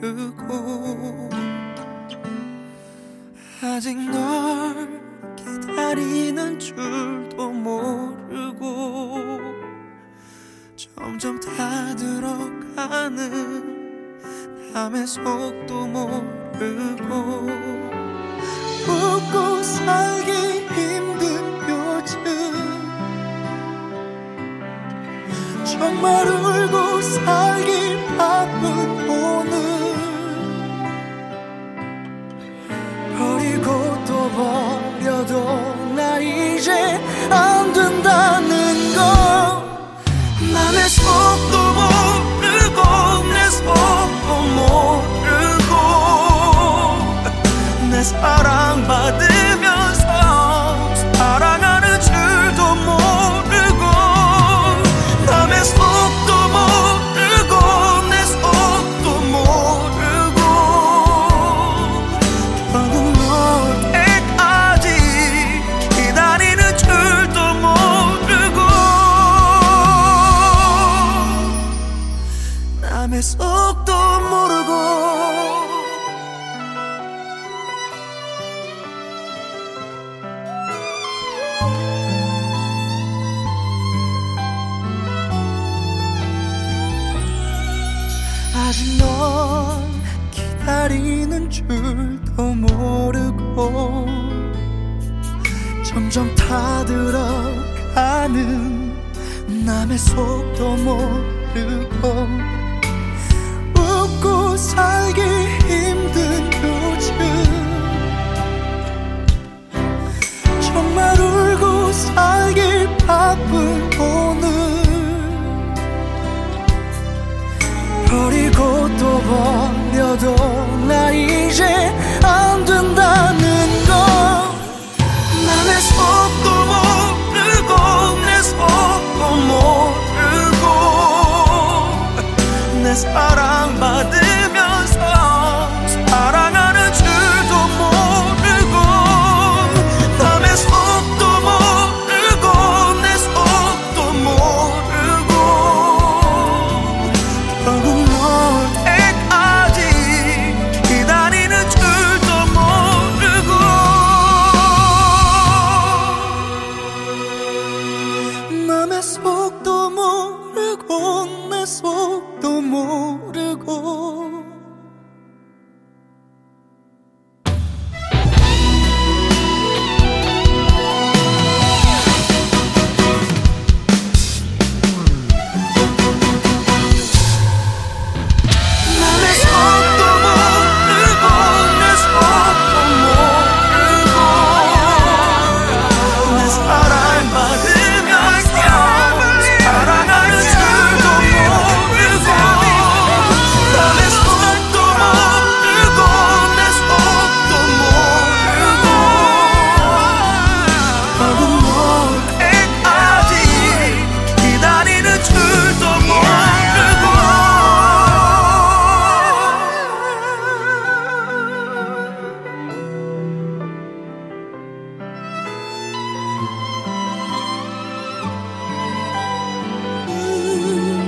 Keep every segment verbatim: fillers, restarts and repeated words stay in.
모르고 아직 널 기다리는 줄도 모르고 점점 다 들어가는 남의 속도 모르고 웃고 살기 힘든 요즘 정말 울고 살기 바쁜 오늘 버리고 또 버려도 날 이제 안 된다는 거 남의 속도 모르고 내 속도 모르고 내 사랑받으면서 사랑하는 줄도 모르고 남의 속도 모르고 내 속도 모르고 결국 널 때까지 기다리는 줄도 모르고 남의 속도 모르고 아직 널 기다리는 줄도 모르고 점점 다 들어가는 남의 속도 모르고 웃고 살기 힘든 요즘 정말 울고 살기 바쁜 오늘 버리고 또 버려도 나 이제 안 된다는 거 남의 속도 모르고 내 속도 모르고 내 사랑받으면서 사랑하는 줄도 모르고 남의 속도 모르고 내 속도 모르고 결국 널 때까지 기다리는 줄도 모르고 남의 속도 모르고 내 속도 모르고 남의 속도 모르고 내 속도 모르고 내 사랑받으면서 사랑하는 줄도 모르고 남의 속도 모르고 내 속도 모르고 결국 널 때까지 기다리는 줄도 모르고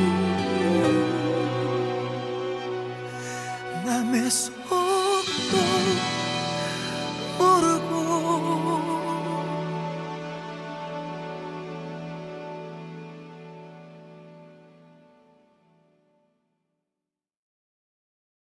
남의 속도